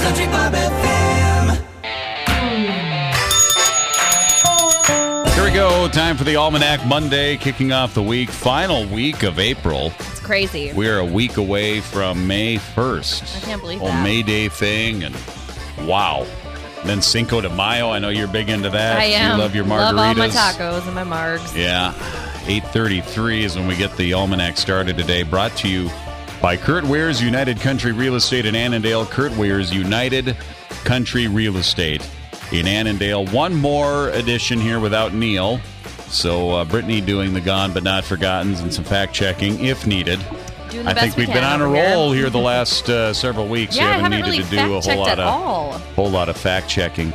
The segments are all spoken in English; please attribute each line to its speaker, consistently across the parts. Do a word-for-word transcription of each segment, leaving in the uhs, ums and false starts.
Speaker 1: Country Bob F M.
Speaker 2: Here we go. Time for the Almanac Monday, kicking off the week, final week of April.
Speaker 3: It's crazy.
Speaker 2: We're a week away from May first.
Speaker 3: I can't believe
Speaker 2: whole
Speaker 3: that.
Speaker 2: May Day thing, and wow. And then Cinco de Mayo. I know you're big into that.
Speaker 3: I am.
Speaker 2: You love your margaritas.
Speaker 3: Love all my tacos and my margs.
Speaker 2: Yeah. eight thirty-three is when we get the Almanac started today. Brought to you by Kurt Weir's United Country Real Estate in Annandale. Kurt Weir's United Country Real Estate in Annandale. One more edition here without Neil. So uh, Brittany doing the Gone But Not Forgottens and some fact-checking if needed.
Speaker 3: Doing the
Speaker 2: I
Speaker 3: best
Speaker 2: think we've
Speaker 3: we
Speaker 2: been
Speaker 3: can
Speaker 2: on a
Speaker 3: over
Speaker 2: roll
Speaker 3: here,
Speaker 2: here the last uh, several weeks.
Speaker 3: Yeah,
Speaker 2: we
Speaker 3: I
Speaker 2: haven't
Speaker 3: haven't
Speaker 2: needed
Speaker 3: really
Speaker 2: to do a whole
Speaker 3: fact-checked
Speaker 2: lot
Speaker 3: at
Speaker 2: of
Speaker 3: all.
Speaker 2: whole lot of fact-checking.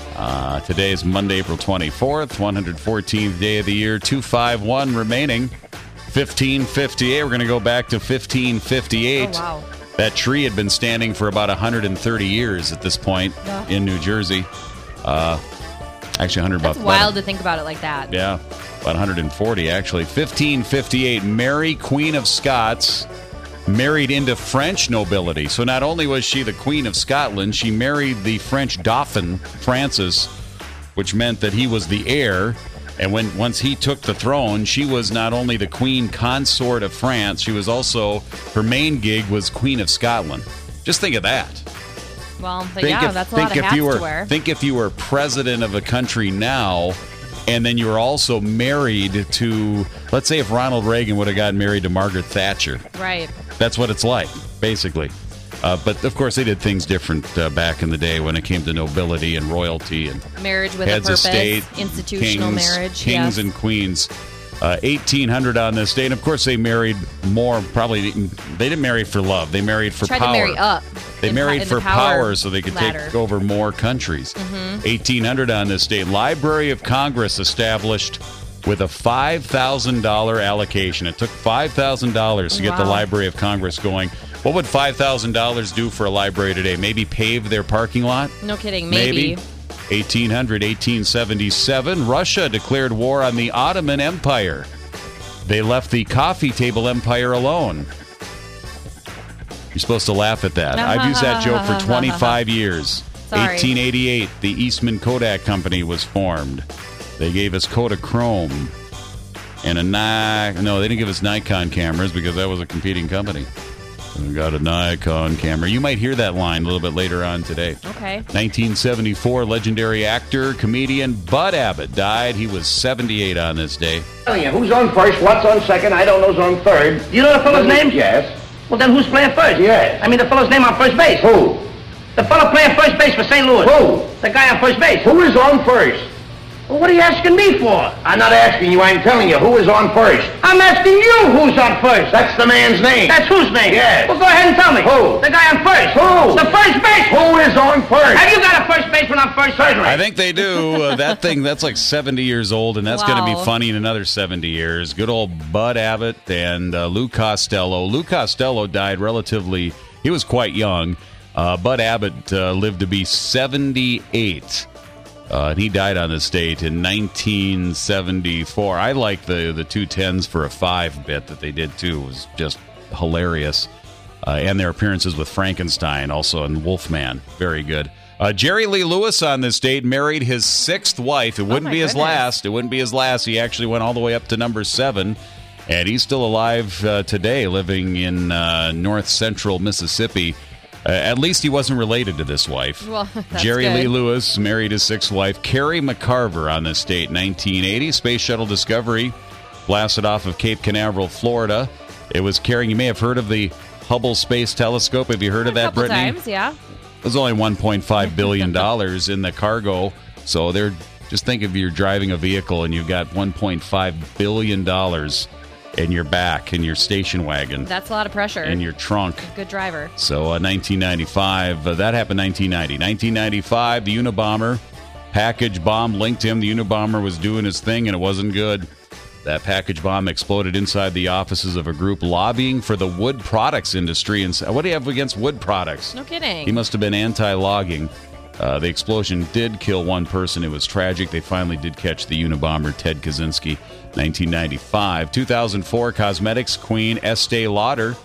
Speaker 2: Uh, today is Monday, April twenty-fourth, one hundred fourteenth day of the year, two five one remaining. fifteen fifty-eight. We're going to go back to fifteen fifty-eight.
Speaker 3: Oh, wow.
Speaker 2: That tree had been standing for about one hundred thirty years at this point
Speaker 3: Yeah.
Speaker 2: in New Jersey. Uh, actually, one hundred
Speaker 3: That's
Speaker 2: about
Speaker 3: wild to think about it like that.
Speaker 2: Yeah, about one hundred forty actually. fifteen fifty-eight, Mary, Queen of Scots, married into French nobility. So not only was she the Queen of Scotland, she married the French Dauphin, Francis, which meant that he was the heir. And when once he took the throne, she was not only the Queen Consort of France, she was also, her main gig was Queen of Scotland. Just think of that.
Speaker 3: Well, but
Speaker 2: Think
Speaker 3: yeah,
Speaker 2: if,
Speaker 3: that's a
Speaker 2: think
Speaker 3: lot of
Speaker 2: if
Speaker 3: hats
Speaker 2: you were,
Speaker 3: to wear.
Speaker 2: Think if you were president of a country now, and then you were also married to, let's say if Ronald Reagan would have gotten married to Margaret Thatcher.
Speaker 3: Right.
Speaker 2: That's what it's like, basically. Uh, but, of course, they did things different uh, back in the day when it came to nobility and royalty and
Speaker 3: Marriage with a
Speaker 2: heads of
Speaker 3: purpose.
Speaker 2: state,
Speaker 3: Institutional
Speaker 2: kings,
Speaker 3: marriage.
Speaker 2: kings
Speaker 3: yes.
Speaker 2: and queens. Uh, eighteen hundred on this day. And, of course, they married more, probably, didn't, they didn't marry for love. They married for
Speaker 3: Tried
Speaker 2: power.
Speaker 3: to marry up.
Speaker 2: They
Speaker 3: in
Speaker 2: married
Speaker 3: po- in
Speaker 2: for
Speaker 3: the
Speaker 2: power, so they could
Speaker 3: ladder.
Speaker 2: take over more countries.
Speaker 3: Mm-hmm.
Speaker 2: eighteen hundred on this day. Library of Congress established with a five thousand dollars allocation. It took five thousand dollars to get the
Speaker 3: Wow.
Speaker 2: Library of Congress going. What would five thousand dollars do for a library today? Maybe pave their parking lot?
Speaker 3: No kidding. Maybe.
Speaker 2: eighteen hundred, eighteen seventy-seven, Russia declared war on the Ottoman Empire. They left the coffee table empire alone. You're supposed to laugh at that. I've used that joke for twenty-five years.
Speaker 3: Sorry.
Speaker 2: eighteen eighty-eight, the Eastman Kodak Company was formed. They gave us Kodachrome and a Nikon. No, they didn't give us Nikon cameras because that was a competing company. We got a Nikon camera. You might hear that line a little bit later on today.
Speaker 3: Okay.
Speaker 2: nineteen seventy-four, legendary actor, comedian Bud Abbott died. He was seventy-eight on this day.
Speaker 4: Telling you, who's on first, what's on second, I don't know who's on third.
Speaker 5: You know the fellow's name?
Speaker 4: Yes.
Speaker 5: Well, then who's playing first?
Speaker 4: Yes.
Speaker 5: I mean the fellow's name on first base.
Speaker 4: Who?
Speaker 5: The fellow playing first base for Saint Louis.
Speaker 4: Who?
Speaker 5: The guy on first base.
Speaker 4: Who is on first?
Speaker 5: Well, what are you asking me for?
Speaker 4: I'm not asking you, I'm telling you, who is on first?
Speaker 5: I'm asking you who's on first.
Speaker 4: That's the man's name.
Speaker 5: That's whose name?
Speaker 4: Yes.
Speaker 5: Well, go ahead and tell me.
Speaker 4: Who?
Speaker 5: The guy on first.
Speaker 4: Who?
Speaker 5: The first base.
Speaker 4: Who is on first?
Speaker 5: Have you got a first baseman on first?
Speaker 4: Certainly.
Speaker 2: I think they do. Uh, that thing, that's like seventy years old, and that's going to be
Speaker 3: Wow.
Speaker 2: funny in another seventy years. Good old Bud Abbott and uh, Lou Costello. Lou Costello died relatively, he was quite young. Uh, Bud Abbott uh, lived to be seventy-eight. Uh, and he died on this date in nineteen seventy-four. I like the, the two tens for a five bit that they did, too. It was just hilarious. Uh, and their appearances with Frankenstein, also in Wolfman. Very good. Uh, Jerry Lee Lewis on this date married his sixth wife. It wouldn't
Speaker 3: my
Speaker 2: be his
Speaker 3: goodness.
Speaker 2: last. It wouldn't be his last. He actually went all the way up to number seven. And he's still alive uh, today, living in uh, north central Mississippi. Uh, at least he wasn't related to this wife.
Speaker 3: Well, that's
Speaker 2: Jerry
Speaker 3: good.
Speaker 2: Lee Lewis married his sixth wife, Carrie McCarver, on this date, nineteen eighty. Space Shuttle Discovery blasted off of Cape Canaveral, Florida. It was carrying, you may have heard of the Hubble Space Telescope. Have you heard of
Speaker 3: A
Speaker 2: that,
Speaker 3: couple
Speaker 2: Brittany?
Speaker 3: times, yeah.
Speaker 2: There's only one point five billion dollars in the cargo. So they're just think if you're driving a vehicle and you've got one point five billion dollars in your back, in your station wagon,
Speaker 3: That's a lot of pressure.
Speaker 2: in your trunk.
Speaker 3: Good driver.
Speaker 2: So uh, nineteen ninety-five, uh, that happened nineteen ninety. nineteen ninety-five, the Unabomber package bomb linked him. The Unabomber was doing his thing, and it wasn't good. That package bomb exploded inside the offices of a group lobbying for the wood products industry. And what do you have against wood products?
Speaker 3: No kidding.
Speaker 2: He must have been anti-logging. Uh, the explosion did kill one person. It was tragic. They finally did catch the Unabomber, Ted Kaczynski. nineteen ninety-five. two thousand four, cosmetics queen Estee Lauder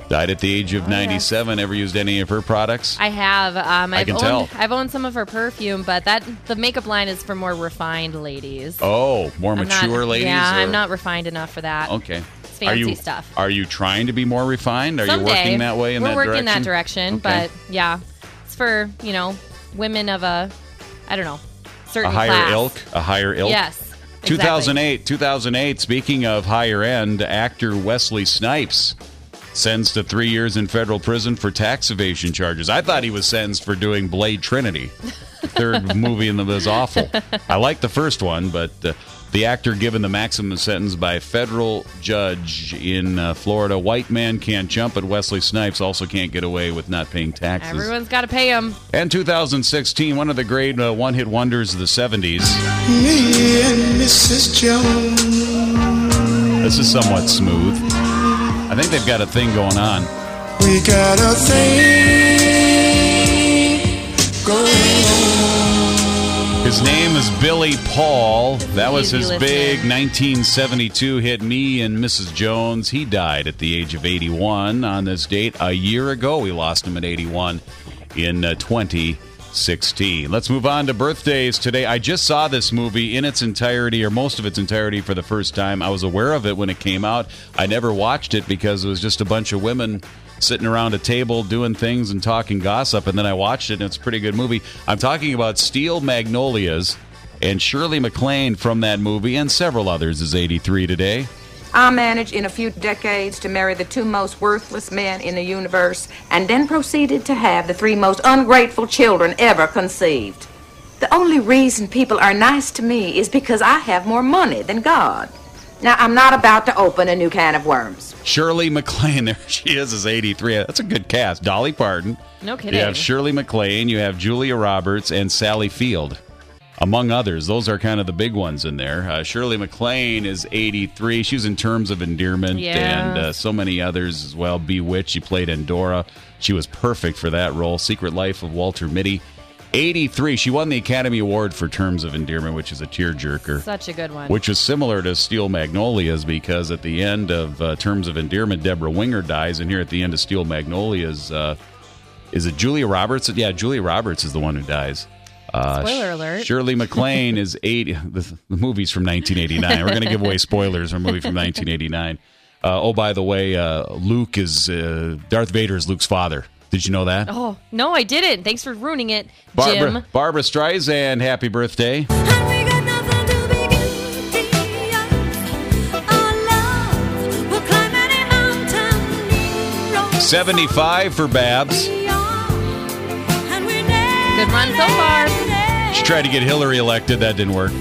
Speaker 2: Died at the age of ninety-seven. Ever used any of her products?
Speaker 3: I have. Um, I've
Speaker 2: I can
Speaker 3: owned,
Speaker 2: tell.
Speaker 3: I've owned some of her perfume, but that the makeup line is for more refined ladies.
Speaker 2: Oh, more
Speaker 3: I'm
Speaker 2: mature
Speaker 3: not,
Speaker 2: ladies?
Speaker 3: Yeah,
Speaker 2: or-
Speaker 3: I'm not refined enough for that.
Speaker 2: Okay.
Speaker 3: It's fancy
Speaker 2: are you,
Speaker 3: stuff.
Speaker 2: Are you trying to be more refined? Are
Speaker 3: Someday.
Speaker 2: you working that way in
Speaker 3: We're
Speaker 2: that
Speaker 3: working
Speaker 2: direction?
Speaker 3: that direction,
Speaker 2: Okay.
Speaker 3: but yeah, it's for, you know, women of a, I don't know, certain
Speaker 2: A higher
Speaker 3: class.
Speaker 2: ilk? A higher ilk?
Speaker 3: Yes.
Speaker 2: two thousand eight,
Speaker 3: Exactly.
Speaker 2: two thousand eight, speaking of higher end, actor Wesley Snipes sentenced to three years in federal prison for tax evasion charges. I thought he was sentenced for doing Blade Trinity. The third movie in the was awful. I liked the first one, but uh, the actor given the maximum sentence by a federal judge in uh, Florida. White man can't jump, but Wesley Snipes also can't get away with not paying taxes.
Speaker 3: Everyone's got to pay them.
Speaker 2: And two thousand sixteen, one of the great uh, one-hit wonders of the seventies.
Speaker 1: Me and Missus Jones.
Speaker 2: This is somewhat smooth. I think they've got a thing going on.
Speaker 1: We got a thing going on.
Speaker 2: His name is Billy Paul. That was
Speaker 3: Easy
Speaker 2: his
Speaker 3: listening.
Speaker 2: big nineteen seventy-two hit, Me and Missus Jones. He died at the age of eighty-one on this date. A year ago, we lost him at eighty-one in uh, twenty sixteen. Let's move on to birthdays today. I just saw this movie in its entirety, or most of its entirety, for the first time. I was aware of it when it came out. I never watched it because it was just a bunch of women sitting around a table doing things and talking gossip, and then I watched it, and it's a pretty good movie. I'm talking about Steel Magnolias, and Shirley MacLaine from that movie, and several others, is eighty-three today.
Speaker 6: I managed in a few decades to marry the two most worthless men in the universe and then proceeded to have the three most ungrateful children ever conceived. The only reason people are nice to me is because I have more money than God. Now, I'm not about to open a new can of worms.
Speaker 2: Shirley MacLaine, there she is, is eighty-three. That's a good cast. Dolly Parton.
Speaker 3: No kidding.
Speaker 2: You have Shirley MacLaine, you have Julia Roberts, and Sally Field, among others. Those are kind of the big ones in there. Uh, Shirley MacLaine is eighty-three. She was in Terms of Endearment
Speaker 3: Yes.
Speaker 2: and uh, so many others as well. Bewitched, she played Endora. She was perfect for that role. Secret Life of Walter Mitty. eighty-three. She won the Academy Award for Terms of Endearment, which is a tearjerker.
Speaker 3: Such a good one.
Speaker 2: Which is similar to Steel Magnolias, because at the end of uh, Terms of Endearment, Deborah Winger dies, and here at the end of Steel Magnolias, uh, is it Julia Roberts? Yeah, Julia Roberts is the one who dies. Uh,
Speaker 3: Spoiler alert.
Speaker 2: Shirley MacLaine is eighty. The, the movie's from nineteen eighty-nine. We're going to give away spoilers from a movie from nineteen eighty-nine. Uh, oh, by the way, uh, Luke is uh, Darth Vader is Luke's father. Did you know that?
Speaker 3: Oh, no, I didn't. Thanks for ruining it,
Speaker 2: Barbara,
Speaker 3: Jim.
Speaker 2: Barbara Streisand, happy birthday. seventy-five for Babs.
Speaker 3: Good run so far.
Speaker 2: She tried to get Hillary elected. That didn't work.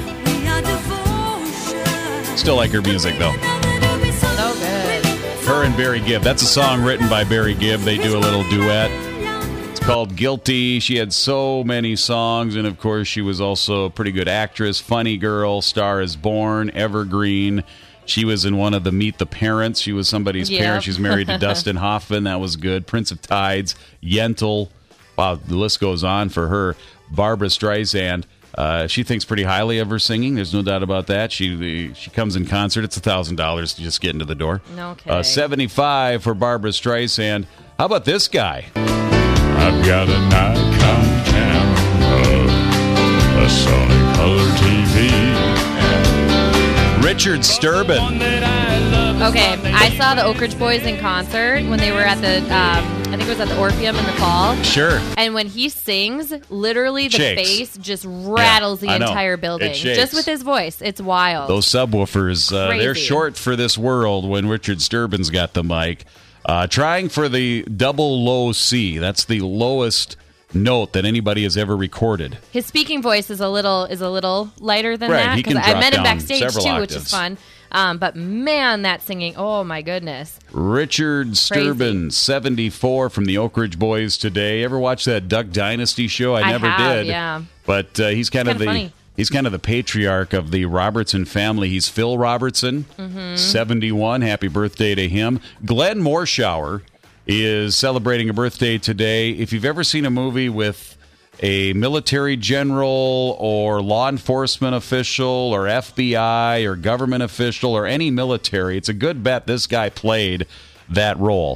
Speaker 2: Still like her music, though.
Speaker 3: So good.
Speaker 2: Her and Barry Gibb. That's a song written by Barry Gibb. They do a little duet. It's called Guilty. She had so many songs, and of course, she was also a pretty good actress. Funny Girl, Star is Born, Evergreen. She was in one of the Meet the Parents. She was somebody's
Speaker 3: Yep.
Speaker 2: parent. She's married to Dustin Hoffman. That was good. Prince of Tides, Yentl. Wow, the list goes on for her. Barbara Streisand. Uh, she thinks pretty highly of her singing. There's no doubt about that. She she comes in concert. It's one thousand dollars to just get into the door.
Speaker 3: No kidding.
Speaker 2: Uh, seventy-five for Barbara Streisand. How about this guy? I've got a Nikon camera, a Sony color T V. Richard Sturban.
Speaker 3: Okay, I saw the Oak Ridge Boys in concert when they were at the, um, I think it was at the Orpheum in the fall.
Speaker 2: Sure.
Speaker 3: And when he sings, literally the
Speaker 2: Shakes.
Speaker 3: bass just rattles
Speaker 2: Yeah, I
Speaker 3: the
Speaker 2: know.
Speaker 3: entire building.
Speaker 2: It shakes.
Speaker 3: Just with his voice. It's wild.
Speaker 2: Those subwoofers, uh, they're
Speaker 3: Crazy.
Speaker 2: short for this world when Richard Sturban's got the mic. Uh, trying for the double low C. That's the lowest note that anybody has ever recorded.
Speaker 3: His speaking voice is a little is a little lighter than
Speaker 2: Right,
Speaker 3: that
Speaker 2: he can
Speaker 3: I
Speaker 2: drop
Speaker 3: met him
Speaker 2: down
Speaker 3: backstage
Speaker 2: several
Speaker 3: too, which
Speaker 2: octaves.
Speaker 3: is fun. Um, but man, that singing! Oh my goodness!
Speaker 2: Richard Sturban, seventy-four, from the Oak Ridge Boys today. Ever watch that Duck Dynasty show? I,
Speaker 3: I
Speaker 2: never
Speaker 3: have,
Speaker 2: did.
Speaker 3: yeah.
Speaker 2: But uh, he's kind of
Speaker 3: Kinda
Speaker 2: the
Speaker 3: funny.
Speaker 2: he's kind of the patriarch of the Robertson family. He's Phil Robertson,
Speaker 3: Mm-hmm.
Speaker 2: seventy-one. Happy birthday to him. Glenn Morshower is celebrating a birthday today. If you've ever seen a movie with a military general or law enforcement official or F B I or government official or any military, it's a good bet this guy played that role.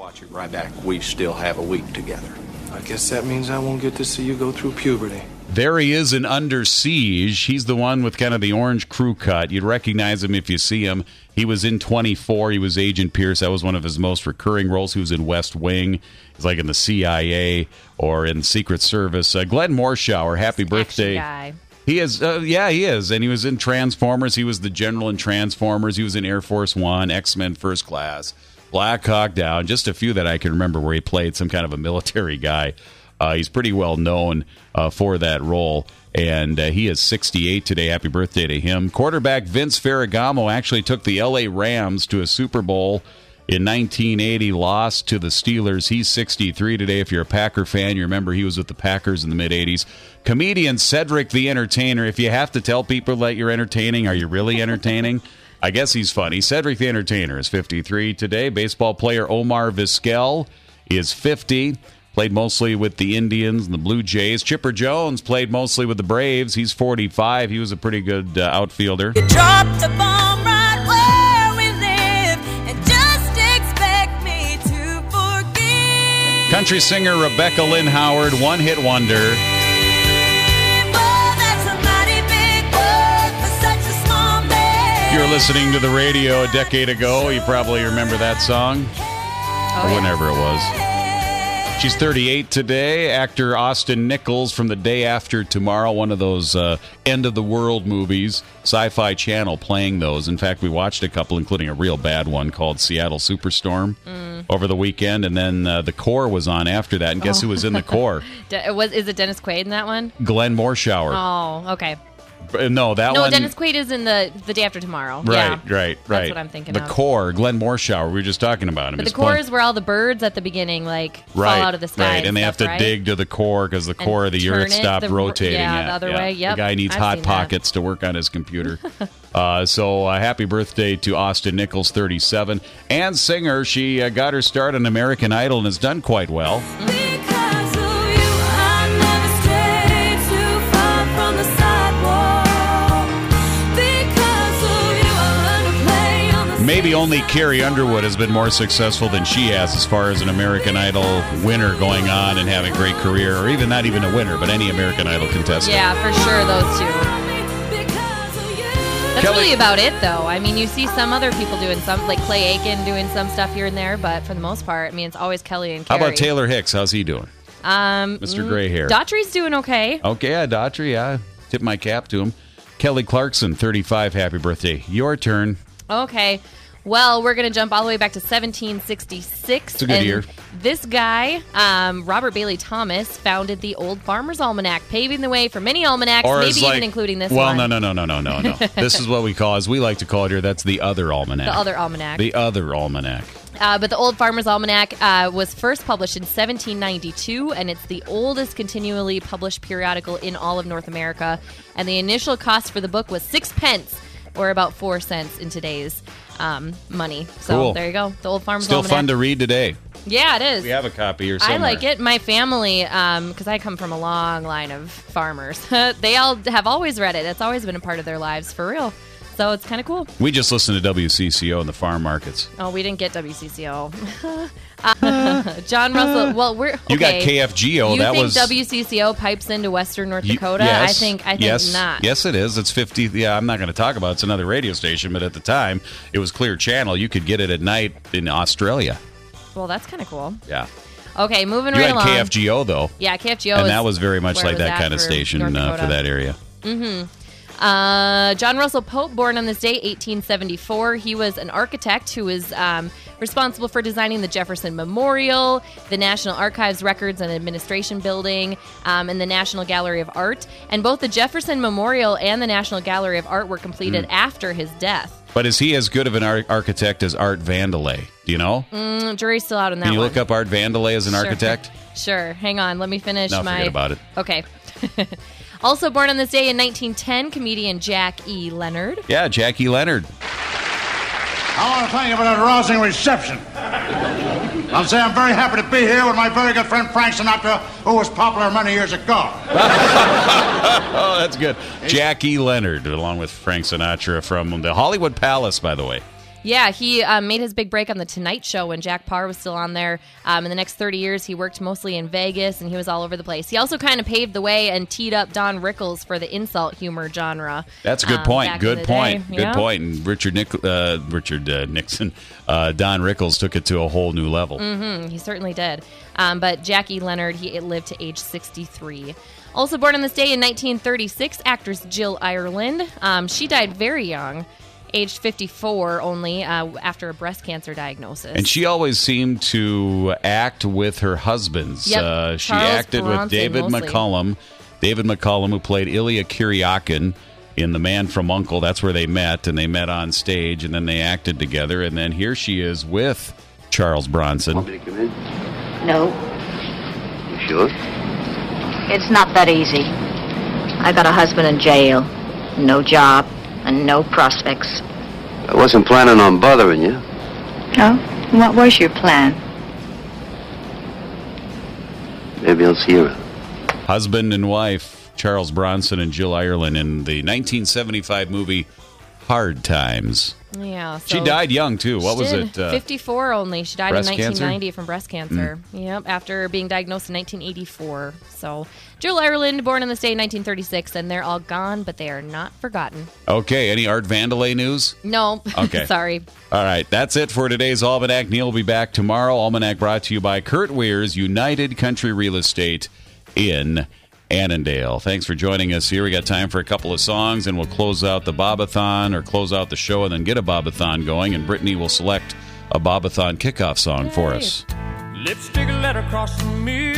Speaker 7: Watch it right back. We still have a week together.
Speaker 8: I guess that means I won't get to see you go through puberty.
Speaker 2: There he is in Under Siege. He's the one with kind of the orange crew cut. You'd recognize him if you see him. He was in twenty-four. He was Agent Pierce. That was one of his most recurring roles. He was in West Wing. He's like in the C I A or in Secret Service. Uh, Glenn Morshower, happy birthday.
Speaker 3: Guy.
Speaker 2: He is, uh, yeah, he is. And he was in Transformers. He was the general in Transformers. He was in Air Force One, X-Men First Class, Black Hawk Down. Just a few that I can remember where he played some kind of a military guy. Uh, he's pretty well known uh, for that role, and uh, he is sixty-eight today. Happy birthday to him. Quarterback Vince Ferragamo actually took the L A Rams to a Super Bowl in nineteen eighty, lost to the Steelers. He's sixty-three today. If you're a Packer fan, you remember he was with the Packers in the mid-eighties. Comedian Cedric the Entertainer. If you have to tell people that you're entertaining, are you really entertaining? I guess he's funny. Cedric the Entertainer is fifty-three today. Baseball player Omar Vizquel is fifty. Played mostly with the Indians and the Blue Jays. Chipper Jones played mostly with the Braves. He's forty-five. He was a pretty good uh, outfielder.
Speaker 9: You dropped a bomb right where we live and just expect me to forgive.
Speaker 2: Country singer Rebecca Lynn Howard, one-hit wonder.
Speaker 9: Well, that's a mighty big word for such a small man.
Speaker 2: If you were listening to the radio a decade ago, you probably remember that song.
Speaker 3: Oh,
Speaker 2: or
Speaker 3: yeah.
Speaker 2: whenever it was. She's thirty-eight today. Actor Austin Nichols from The Day After Tomorrow, one of those uh, end-of-the-world movies. Sci-Fi Channel playing those. In fact, we watched a couple, including a real bad one called Seattle Superstorm mm. over the weekend. And then uh, The Core was on after that. And guess
Speaker 3: oh.
Speaker 2: who was in The Core?
Speaker 3: De- was Is it Dennis Quaid in that one?
Speaker 2: Glenn Morshower.
Speaker 3: Oh, okay.
Speaker 2: No, that
Speaker 3: no,
Speaker 2: one.
Speaker 3: No, Dennis Quaid is in the the Day After Tomorrow.
Speaker 2: Right,
Speaker 3: yeah.
Speaker 2: right, right.
Speaker 3: That's what I'm thinking
Speaker 2: the
Speaker 3: of.
Speaker 2: The Core, Glenn Morshower. We were just talking about him.
Speaker 3: But
Speaker 2: He's
Speaker 3: the core
Speaker 2: playing...
Speaker 3: is where all the birds at the beginning, like,
Speaker 2: right,
Speaker 3: fall out of the sky.
Speaker 2: Right, and, and they
Speaker 3: stuff,
Speaker 2: have to
Speaker 3: right?
Speaker 2: dig to the core because the
Speaker 3: And
Speaker 2: core of the
Speaker 3: turn
Speaker 2: earth
Speaker 3: it
Speaker 2: stopped
Speaker 3: the,
Speaker 2: rotating.
Speaker 3: Yeah,
Speaker 2: yeah,
Speaker 3: the other
Speaker 2: yeah.
Speaker 3: way. Yep.
Speaker 2: The guy needs
Speaker 3: I've
Speaker 2: hot
Speaker 3: seen
Speaker 2: pockets to work on his computer. uh, so uh, happy birthday to Austin Nichols, thirty-seven. And singer, she uh, got her start on American Idol and has done quite well.
Speaker 3: Mm-hmm.
Speaker 2: Maybe only Carrie Underwood has been more successful than she has as far as an American Idol winner going on and having a great career, or even not even a winner, but any American Idol contestant.
Speaker 3: Yeah, for sure, those two. That's
Speaker 2: Kelly-
Speaker 3: really about it, though. I mean, you see some other people doing some, like Clay Aiken doing some stuff here and there, but for the most part, I mean, it's always Kelly and Carrie.
Speaker 2: How about Taylor Hicks? How's he doing?
Speaker 3: Um,
Speaker 2: Mister Gray Hair.
Speaker 3: Daughtry's doing okay.
Speaker 2: Okay, yeah, Daughtry, yeah. Tip my cap to him. Kelly Clarkson, thirty-five, happy birthday. Your turn.
Speaker 3: Okay. Well, we're going to jump all the way back to seventeen sixty-six.
Speaker 2: It's a good
Speaker 3: and
Speaker 2: year.
Speaker 3: This guy, um, Robert Bailey Thomas, founded the Old Farmer's Almanac, paving the way for many almanacs,
Speaker 2: Or
Speaker 3: maybe
Speaker 2: it's
Speaker 3: even
Speaker 2: like-
Speaker 3: including this
Speaker 2: well,
Speaker 3: one.
Speaker 2: no, no, no, no, no, no, no. This is what we call, as we like to call it here, that's the other almanac.
Speaker 3: The other almanac.
Speaker 2: The other almanac.
Speaker 3: Uh, but the Old Farmer's Almanac uh, was first published in seventeen ninety-two, and it's the oldest continually published periodical in all of North America. And the initial cost for the book was six pence, or about four cents in today's um, money. So
Speaker 2: Cool.
Speaker 3: there you go. The Old Farmer's
Speaker 2: Still
Speaker 3: Almanac.
Speaker 2: fun to read today.
Speaker 3: Yeah, it is.
Speaker 2: We have a copy here somewhere.
Speaker 3: I like it. My family, because I come from a long line of farmers, they all have always read it. It's always been a part of their lives, for real. So it's kind of cool.
Speaker 2: We just listened to W C C O in the farm markets.
Speaker 3: Oh, we didn't get W C C O. uh, John Russell. Well, we're okay.
Speaker 2: You got K F G O.
Speaker 3: You
Speaker 2: that
Speaker 3: think
Speaker 2: was
Speaker 3: W C C O pipes into Western North
Speaker 2: You-
Speaker 3: Dakota?
Speaker 2: yes,
Speaker 3: I think. I think
Speaker 2: yes,
Speaker 3: not.
Speaker 2: Yes, it is. It's fifty. Yeah, I'm not going to talk about it. It's another radio station, but at the time, it was Clear Channel. You could get it at night in Australia.
Speaker 3: Well, that's kind of cool.
Speaker 2: Yeah.
Speaker 3: Okay, moving
Speaker 2: You
Speaker 3: right
Speaker 2: had
Speaker 3: along.
Speaker 2: K F G O though.
Speaker 3: Yeah, K F G O.
Speaker 2: and
Speaker 3: is
Speaker 2: that was very much
Speaker 3: where it
Speaker 2: like
Speaker 3: was
Speaker 2: that
Speaker 3: at
Speaker 2: kind of
Speaker 3: for
Speaker 2: station
Speaker 3: North
Speaker 2: uh, for
Speaker 3: Dakota.
Speaker 2: that area.
Speaker 3: Mm-hmm. Uh, John Russell Pope, born on this day, eighteen seventy-four. He was an architect who was um, responsible for designing the Jefferson Memorial, the National Archives Records and Administration Building, um, and the National Gallery of Art. And both the Jefferson Memorial and the National Gallery of Art were completed
Speaker 2: Mm.
Speaker 3: after his death.
Speaker 2: But is he as good of an ar- architect as Art Vandelay? Do you know?
Speaker 3: Mm, jury's still out on that
Speaker 2: Can you
Speaker 3: one.
Speaker 2: look up Art Vandelay as an
Speaker 3: Sure.
Speaker 2: architect?
Speaker 3: Sure. Hang on. Let me finish
Speaker 2: No,
Speaker 3: my...
Speaker 2: forget about it.
Speaker 3: Okay. Also born on this day in nineteen ten, comedian Jack E. Leonard.
Speaker 2: Yeah, Jackie Leonard.
Speaker 10: I want to thank you for that rousing reception. I'll say I'm very happy to be here with my very good friend Frank Sinatra, who was popular many years ago.
Speaker 2: Oh, that's good. Jackie Leonard, along with Frank Sinatra from the Hollywood Palace, by the way.
Speaker 3: Yeah, he um, made his big break on The Tonight Show when Jack Parr was still on there. Um, in the next thirty years, he worked mostly in Vegas, and he was all over the place. He also kind of paved the way and teed up Don Rickles for the insult humor genre.
Speaker 2: That's a good
Speaker 3: um,
Speaker 2: point. Good point.
Speaker 3: Day.
Speaker 2: Good
Speaker 3: yeah.
Speaker 2: point. And Richard Nick, uh, Richard uh, Nixon, uh, Don Rickles took it to a whole new level.
Speaker 3: Mm-hmm, he certainly did. Um, but Jackie Leonard, he lived to age sixty-three. Also born on this day in nineteen thirty-six, actress Jill Ireland. Um, she died very young. Aged fifty-four only, uh, after a breast cancer diagnosis.
Speaker 2: And she always seemed to act with her husbands.
Speaker 3: Yep.
Speaker 2: Uh, she
Speaker 3: Charles
Speaker 2: acted
Speaker 3: Bronson
Speaker 2: with David
Speaker 3: mostly.
Speaker 2: McCullum. David McCullum, who played Ilya Kuryakin in The Man from U N C L E. That's where they met, and they met on stage, and then they acted together. And then here she is with Charles Bronson.
Speaker 11: Want me to come in?
Speaker 12: No.
Speaker 11: You sure?
Speaker 12: It's not that easy. I got a husband in jail, no job, and no prospects.
Speaker 11: I wasn't planning on bothering you.
Speaker 12: Oh? What was your plan?
Speaker 11: Maybe I'll see you around.
Speaker 2: Husband and wife, Charles Bronson and Jill Ireland, in the nineteen seventy-five movie Hard Times.
Speaker 3: Yeah, so
Speaker 2: she died young, too. What
Speaker 3: she
Speaker 2: was
Speaker 3: did.
Speaker 2: it? Uh,
Speaker 3: fifty-four only. She died in
Speaker 2: breast
Speaker 3: nineteen ninety
Speaker 2: cancer?
Speaker 3: from breast cancer. Mm. Yep, after being diagnosed in nineteen eighty-four. So, Jill Ireland, born on this day in nineteen thirty-six, and they're all gone, but they are not forgotten.
Speaker 2: Okay, any Art Vandelay news?
Speaker 3: No.
Speaker 2: Okay.
Speaker 3: Sorry.
Speaker 2: All right, that's it for today's Almanac. Neil will be back tomorrow. Almanac brought to you by Kurt Weir's United Country Real Estate in Annandale. Thanks for joining us here. We got time for a couple of songs, and we'll close out the Bobathon, or close out the show and then get a Bobathon going, and Brittany will select a Bobathon kickoff song for us.
Speaker 13: Lipstick letter across the mirror.